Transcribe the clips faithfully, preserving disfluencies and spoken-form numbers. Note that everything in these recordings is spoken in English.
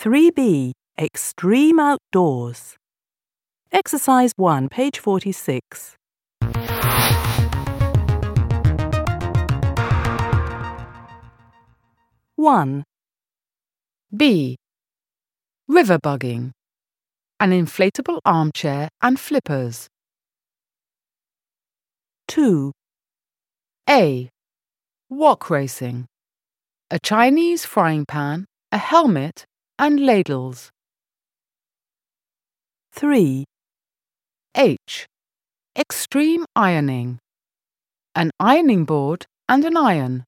three B. Extreme Outdoors. Exercise one, page forty-six. one. B. River bugging. An inflatable armchair and flippers. two. A. Wok racing. A Chinese frying pan, a helmet, and ladles. three. H. Extreme ironing. An ironing board and an iron.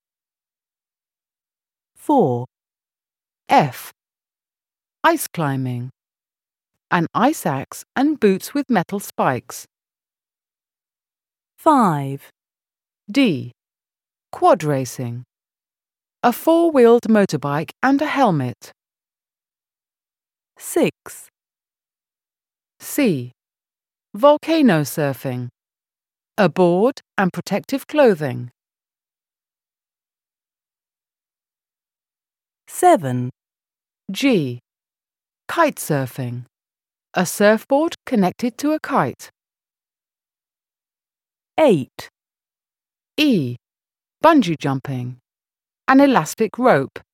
four. F. Ice climbing. An ice axe and boots with metal spikes. five. D. Quad racing. A four-wheeled motorbike and a helmet. six. C. Volcano surfing. A board and protective clothing. seven. G. Kite surfing. A surfboard connected to a kite. eight. E. Bungee jumping. An elastic rope.